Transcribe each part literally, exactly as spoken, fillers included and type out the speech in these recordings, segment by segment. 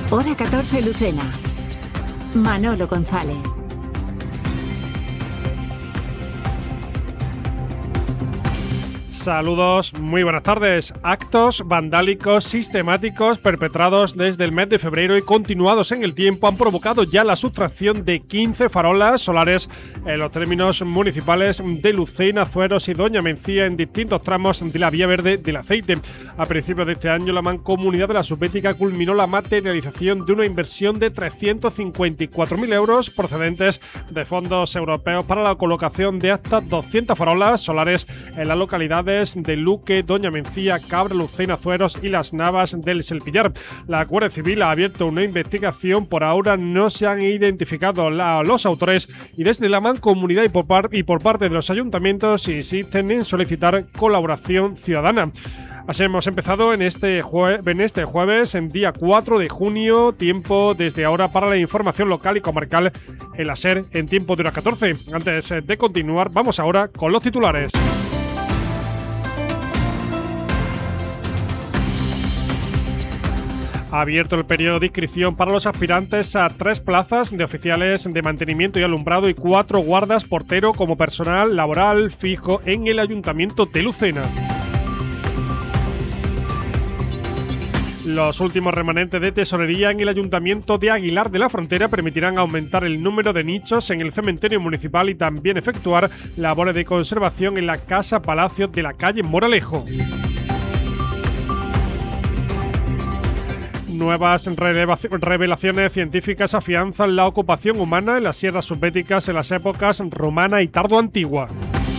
Hora catorce, Lucena. Manolo González. Saludos, muy buenas tardes. Actos vandálicos sistemáticos perpetrados desde el mes de febrero y continuados en el tiempo han provocado ya la sustracción de quince farolas solares en los términos municipales de Lucena, Azueros y Doña Mencía en distintos tramos de la Vía Verde del Aceite. A principios de este año, la Mancomunidad de la Subbética culminó la materialización de una inversión de trescientos cincuenta y cuatro mil euros procedentes de fondos europeos para la colocación de hasta doscientas farolas solares en las localidades de Luque, Doña Mencía, Cabra, Lucena, Azueros y Las Navas del Selpillar. La Guardia Civil ha abierto una investigación. Por ahora no se han identificado la, los autores y desde la Mancomunidad y por, par, y por parte de los ayuntamientos insisten en solicitar colaboración ciudadana. Así hemos empezado en este, jue- en este jueves, en día cuatro de junio, tiempo desde ahora para la información local y comarcal en la SER en tiempo de hora catorce. Antes de continuar, vamos ahora con los titulares. Ha abierto el periodo de inscripción para los aspirantes a tres plazas de oficiales de mantenimiento y alumbrado y cuatro guardas portero como personal laboral fijo en el Ayuntamiento de Lucena. Los últimos remanentes de tesorería en el Ayuntamiento de Aguilar de la Frontera permitirán aumentar el número de nichos en el cementerio municipal y también efectuar labores de conservación en la Casa Palacio de la calle Moralejo. Nuevas revelaciones científicas afianzan la ocupación humana en las sierras subbéticas en las épocas romana y tardoantigua.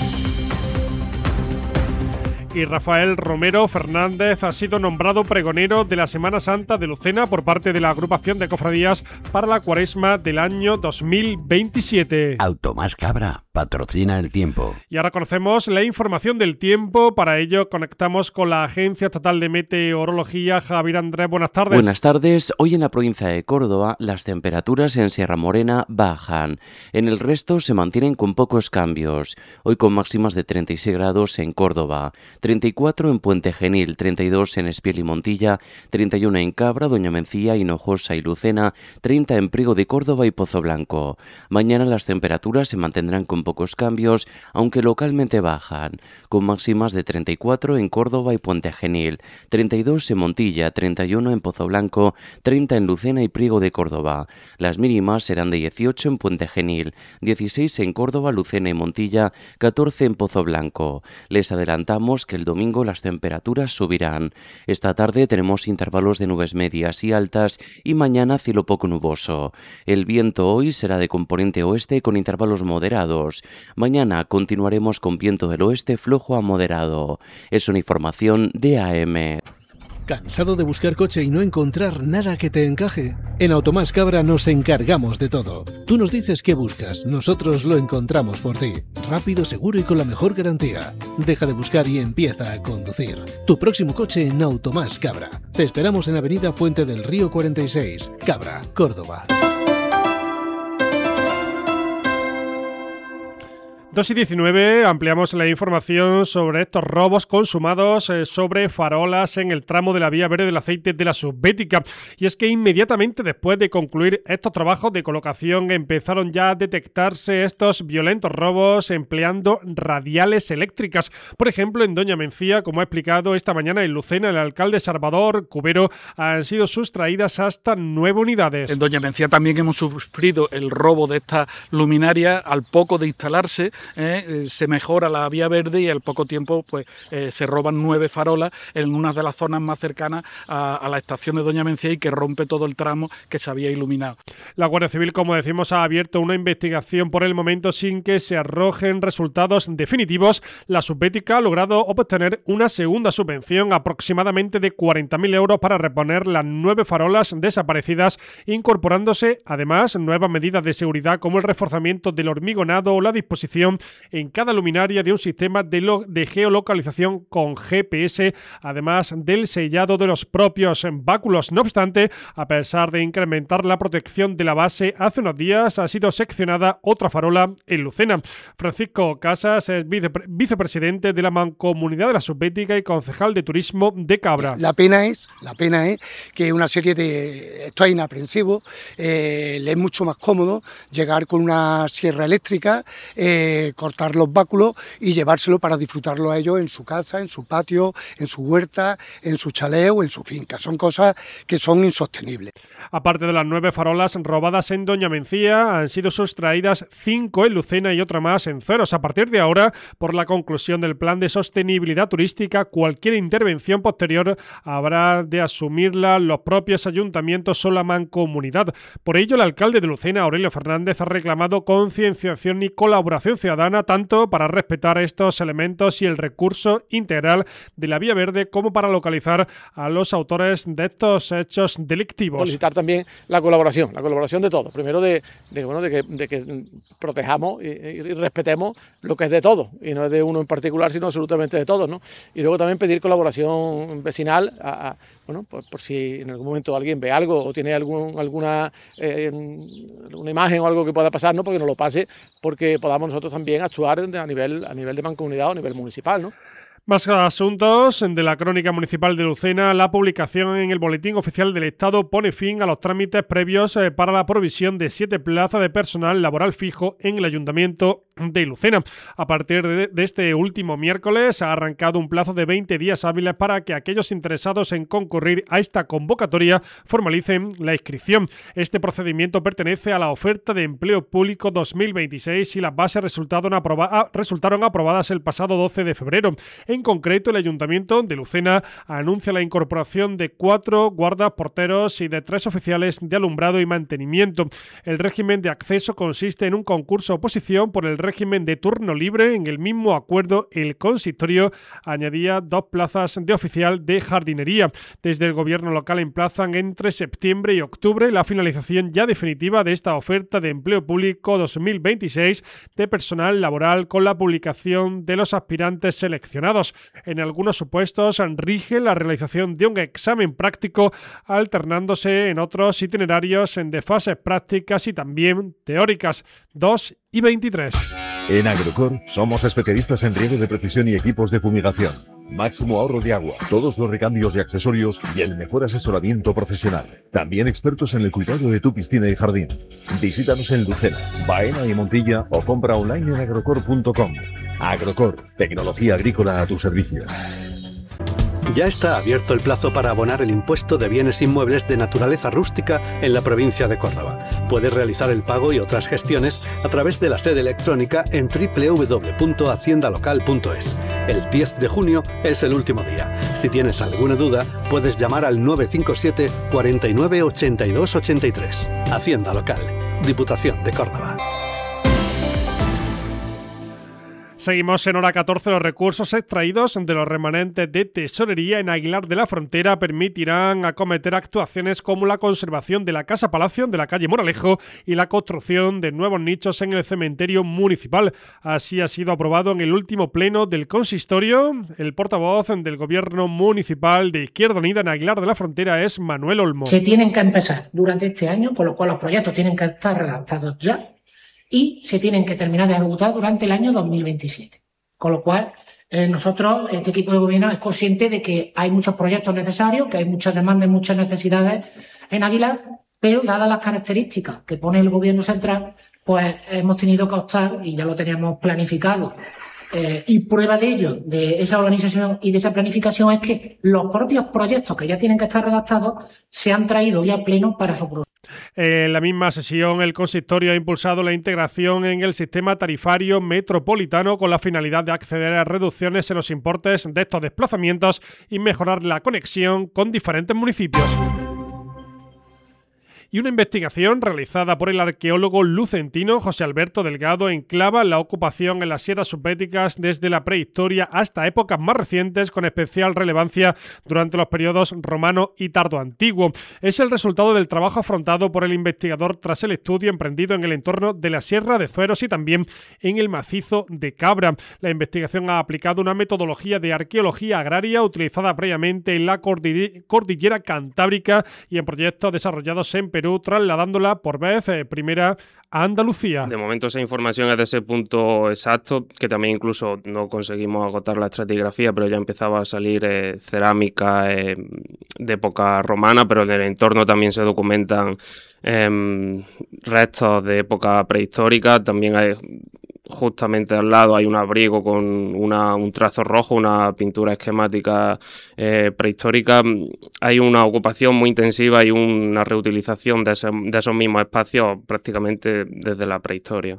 Y Rafael Romero Fernández ha sido nombrado pregonero de la Semana Santa de Lucena por parte de la agrupación de cofradías para la Cuaresma del año dos mil veintisiete. Automás Cabra patrocina el tiempo. Y ahora conocemos la información del tiempo. Para ello conectamos con la Agencia Estatal de Meteorología. Javier Andrés, buenas tardes. Buenas tardes. Hoy en la provincia de Córdoba las temperaturas en Sierra Morena bajan. En el resto se mantienen con pocos cambios. Hoy con máximas de treinta y seis grados en Córdoba, treinta y cuatro en Puente Genil, treinta y dos en Espiel y Montilla, treinta y uno en Cabra, Doña Mencía, Hinojosa y Lucena, treinta en Priego de Córdoba y Pozo Blanco. Mañana las temperaturas se mantendrán con pocos cambios, aunque localmente bajan, con máximas de treinta y cuatro en Córdoba y Puente Genil, treinta y dos en Montilla, treinta y uno en Pozo Blanco, treinta en Lucena y Priego de Córdoba. Las mínimas serán de dieciocho en Puente Genil, dieciséis en Córdoba, Lucena y Montilla, catorce en Pozo Blanco. Les adelantamos que el domingo las temperaturas subirán. Esta tarde tenemos intervalos de nubes medias y altas y mañana cielo poco nuboso. El viento hoy será de componente oeste con intervalos moderados. Mañana continuaremos con viento del oeste flojo a moderado. Es una información de A M. ¿Cansado de buscar coche y no encontrar nada que te encaje? En Automás Cabra nos encargamos de todo. Tú nos dices qué buscas, nosotros lo encontramos por ti. Rápido, seguro y con la mejor garantía. Deja de buscar y empieza a conducir. Tu próximo coche en Automás Cabra. Te esperamos en Avenida Fuente del Río cuarenta y seis, Cabra, Córdoba. dos y diecinueve, ampliamos la información sobre estos robos consumados eh, sobre farolas en el tramo de la Vía Verde del Aceite de la Subbética. Y es que inmediatamente después de concluir estos trabajos de colocación empezaron ya a detectarse estos violentos robos empleando radiales eléctricas. Por ejemplo, en Doña Mencía, como ha explicado esta mañana en Lucena el alcalde Salvador Cubero, han sido sustraídas hasta nueve unidades. En Doña Mencía también hemos sufrido el robo de esta luminaria al poco de instalarse. Eh, se mejora la vía verde y al poco tiempo pues eh, se roban nueve farolas en una de las zonas más cercanas a, a la estación de Doña Mencía y que rompe todo el tramo que se había iluminado. La Guardia Civil, como decimos, ha abierto una investigación por el momento sin que se arrojen resultados definitivos. La Subbética ha logrado obtener una segunda subvención aproximadamente de cuarenta mil euros para reponer las nueve farolas desaparecidas, incorporándose además nuevas medidas de seguridad como el reforzamiento del hormigonado o la disposición en cada luminaria de un sistema de, lo, de geolocalización con G P S, además del sellado de los propios báculos. No obstante, a pesar de incrementar la protección de la base, hace unos días ha sido seccionada otra farola en Lucena. Francisco Casas es vice, vicepresidente de la Mancomunidad de la Subbética y concejal de Turismo de Cabra. La pena es, la pena es que una serie de... Esto es inaprensivo, eh, le es mucho más cómodo llegar con una sierra eléctrica, eh, cortar los báculos y llevárselo para disfrutarlo a ellos en su casa, en su patio, en su huerta, en su chalet o en su finca. Son cosas que son insostenibles. Aparte de las nueve farolas robadas en Doña Mencía, han sido sustraídas cinco en Lucena y otra más en Ceros. A partir de ahora, por la conclusión del Plan de Sostenibilidad Turística, cualquier intervención posterior habrá de asumirla los propios ayuntamientos o la mancomunidad. Por ello, el alcalde de Lucena, Aurelio Fernández, ha reclamado concienciación y colaboración ciudadana tanto para respetar estos elementos y el recurso integral de la vía verde como para localizar a los autores de estos hechos delictivos. Solicitar también la colaboración, la colaboración de todos. Primero de, de, bueno, de, que, de que protejamos y, y respetemos lo que es de todos, y no es de uno en particular, sino absolutamente de todos, ¿no? Y luego también pedir colaboración vecinal, a, a, bueno, por, por si en algún momento alguien ve algo o tiene algún, alguna eh, una imagen o algo que pueda pasar, ¿no? Porque nos lo pase, porque podamos nosotros también actuar a nivel, a nivel de mancomunidad o a nivel municipal, ¿no? Más asuntos de la Crónica Municipal de Lucena. La publicación en el Boletín Oficial del Estado pone fin a los trámites previos para la provisión de siete plazas de personal laboral fijo en el Ayuntamiento de Lucena. A partir de, de este último miércoles ha arrancado un plazo de veinte días hábiles para que aquellos interesados en concurrir a esta convocatoria formalicen la inscripción. Este procedimiento pertenece a la oferta de empleo público dos mil veintiséis y las bases resultaron, aproba- resultaron aprobadas el pasado doce de febrero. En concreto, el Ayuntamiento de Lucena anuncia la incorporación de cuatro guardas porteros y de tres oficiales de alumbrado y mantenimiento. El régimen de acceso consiste en un concurso oposición por el régimen de turno libre. En el mismo acuerdo, el consistorio añadía dos plazas de oficial de jardinería. Desde el gobierno local emplazan entre septiembre y octubre la finalización ya definitiva de esta oferta de empleo público dos mil veintiséis de personal laboral con la publicación de los aspirantes seleccionados. En algunos supuestos rige la realización de un examen práctico, alternándose en otros itinerarios en de fases prácticas y también teóricas. dos y veintitrés. En Agrocor somos especialistas en riego de precisión y equipos de fumigación. Máximo ahorro de agua, todos los recambios y accesorios y el mejor asesoramiento profesional. También expertos en el cuidado de tu piscina y jardín. Visítanos en Lucena, Baena y Montilla o compra online en agrocor punto com. Agrocor, tecnología agrícola a tu servicio. Ya está abierto el plazo para abonar el impuesto de bienes inmuebles de naturaleza rústica en la provincia de Córdoba. Puedes realizar el pago y otras gestiones a través de la sede electrónica en doble u doble u doble u punto hacienda local punto es. El diez de junio es el último día. Si tienes alguna duda, puedes llamar al nueve cinco siete, cuarenta y nueve, ochenta y dos, ochenta y tres. Hacienda Local, Diputación de Córdoba. Seguimos en hora catorce. Los recursos extraídos de los remanentes de tesorería en Aguilar de la Frontera permitirán acometer actuaciones como la conservación de la Casa Palacio de la calle Moralejo y la construcción de nuevos nichos en el cementerio municipal. Así ha sido aprobado en el último pleno del consistorio. El portavoz del gobierno municipal de Izquierda Unida en Aguilar de la Frontera es Manuel Olmo. Se tienen que empezar durante este año, con lo cual los proyectos tienen que estar redactados ya y se tienen que terminar de ejecutar durante el año dos mil veintisiete. Con lo cual, eh, nosotros, este equipo de gobierno es consciente de que hay muchos proyectos necesarios, que hay muchas demandas, muchas necesidades en Aguilar, pero dadas las características que pone el gobierno central, pues hemos tenido que optar, y ya lo teníamos planificado, eh, y prueba de ello, de esa organización y de esa planificación, es que los propios proyectos que ya tienen que estar redactados se han traído ya a pleno para su aprobación. En la misma sesión, el consistorio ha impulsado la integración en el sistema tarifario metropolitano con la finalidad de acceder a reducciones en los importes de estos desplazamientos y mejorar la conexión con diferentes municipios. Y una investigación realizada por el arqueólogo lucentino José Alberto Delgado enclava la ocupación en las sierras subbéticas desde la prehistoria hasta épocas más recientes, con especial relevancia durante los periodos romano y tardoantiguo. Es el resultado del trabajo afrontado por el investigador tras el estudio emprendido en el entorno de la Sierra de Zueros y también en el macizo de Cabra. La investigación ha aplicado una metodología de arqueología agraria utilizada previamente en la cordillera cantábrica y en proyectos desarrollados en Perú, trasladándola por vez eh, primera a Andalucía. De momento esa información es de ese punto exacto, que también incluso no conseguimos agotar la estratigrafía, pero ya empezaba a salir eh, cerámica eh, de época romana, pero en el entorno también se documentan eh, restos de época prehistórica. También hay, justamente al lado hay un abrigo con una, un trazo rojo, una pintura esquemática eh, prehistórica. Hay una ocupación muy intensiva y una reutilización de, ese, de esos mismos espacios prácticamente desde la prehistoria.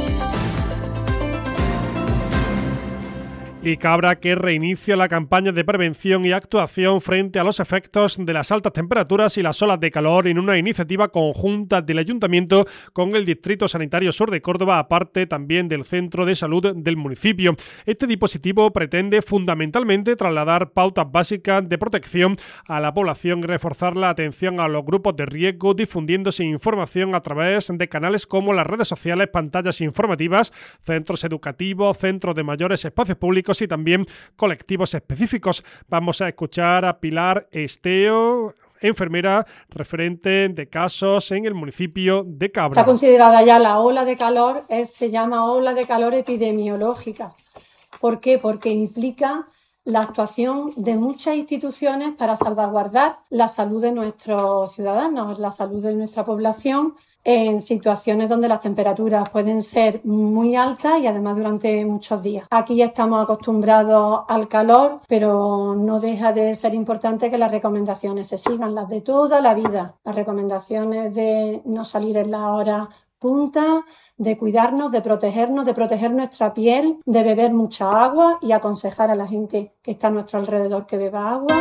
Y Cabra, que reinicia la campaña de prevención y actuación frente a los efectos de las altas temperaturas y las olas de calor en una iniciativa conjunta del Ayuntamiento con el Distrito Sanitario Sur de Córdoba, aparte también del Centro de Salud del municipio. Este dispositivo pretende fundamentalmente trasladar pautas básicas de protección a la población y reforzar la atención a los grupos de riesgo, difundiéndose información a través de canales como las redes sociales, pantallas informativas, centros educativos, centros de mayores, espacios públicos y también colectivos específicos. Vamos a escuchar a Pilar Esteo, enfermera referente de casos en el municipio de Cabra. Está considerada ya la ola de calor, es, se llama ola de calor epidemiológica. ¿Por qué? Porque implica la actuación de muchas instituciones para salvaguardar la salud de nuestros ciudadanos, la salud de nuestra población, en situaciones donde las temperaturas pueden ser muy altas y además durante muchos días. Aquí estamos acostumbrados al calor, pero no deja de ser importante que las recomendaciones se sigan, las de toda la vida. Las recomendaciones de no salir en la hora punta, de cuidarnos, de protegernos, de proteger nuestra piel, de beber mucha agua y aconsejar a la gente que está a nuestro alrededor que beba agua.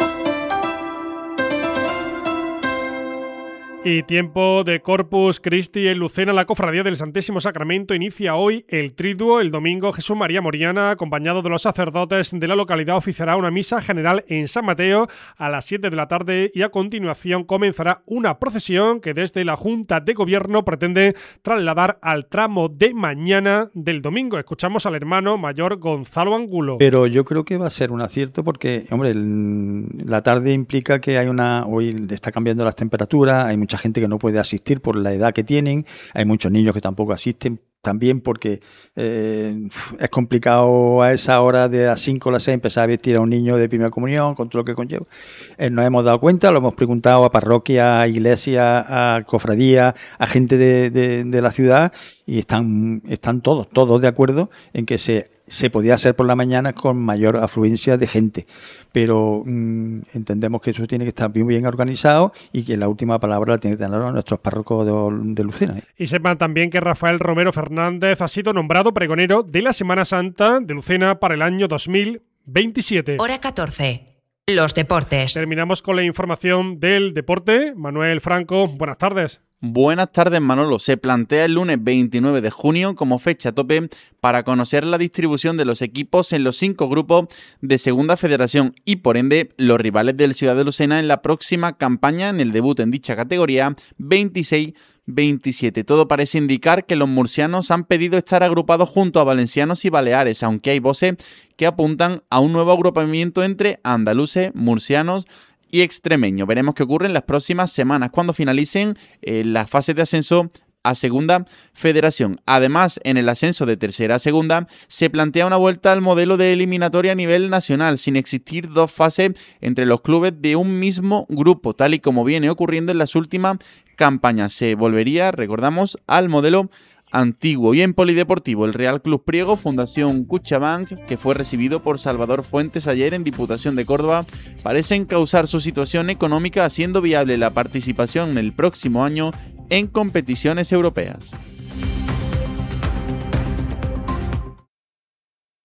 Y tiempo de Corpus Christi en Lucena. La Cofradía del Santísimo Sacramento inicia hoy el Triduo. El domingo Jesús María Moriana, acompañado de los sacerdotes de la localidad, oficiará una misa general en San Mateo a las siete de la tarde y a continuación comenzará una procesión que desde la Junta de Gobierno pretende trasladar al tramo de mañana del domingo. Escuchamos al hermano mayor Gonzalo Angulo. Pero yo creo que va a ser un acierto porque, hombre, el, la tarde implica que hay una... Hoy está cambiando las temperaturas, hay mucha gente que no puede asistir por la edad que tienen, hay muchos niños que tampoco asisten también porque eh, es complicado a esa hora de las cinco o las seis empezar a vestir a un niño de primera comunión con todo lo que conlleva. Eh, nos hemos dado cuenta, lo hemos preguntado a parroquias, a iglesias, a cofradías, a gente de, de, de la ciudad y están, están todos, todos de acuerdo en que se se podía hacer por la mañana con mayor afluencia de gente, pero mmm, entendemos que eso tiene que estar bien, bien organizado y que la última palabra la tienen que tener nuestros párrocos de, de Lucena. Y sepan también que Rafael Romero Fernández ha sido nombrado pregonero de la Semana Santa de Lucena para el año dos mil veintisiete. Hora catorce. Los deportes. Terminamos con la información del deporte. Manuel Franco, buenas tardes. Buenas tardes, Manolo. Se plantea el lunes veintinueve de junio como fecha tope para conocer la distribución de los equipos en los cinco grupos de Segunda Federación y, por ende, los rivales del Ciudad de Lucena en la próxima campaña en el debut en dicha categoría veintiséis veintisiete. Todo parece indicar que los murcianos han pedido estar agrupados junto a valencianos y baleares, aunque hay voces que apuntan a un nuevo agrupamiento entre andaluces, murcianos y extremeños. Veremos qué ocurre en las próximas semanas cuando finalicen eh, las fases de ascenso a Segunda Federación. Además, en el ascenso de Tercera a Segunda se plantea una vuelta al modelo de eliminatoria a nivel nacional, sin existir dos fases entre los clubes de un mismo grupo, tal y como viene ocurriendo en las últimas campañas. Se volvería, recordamos, al modelo antiguo. Y en polideportivo, el Real Club Priego, Fundación Cuchabank, que fue recibido por Salvador Fuentes ayer en Diputación de Córdoba, parece encauzar su situación económica haciendo viable la participación el próximo año en competiciones europeas.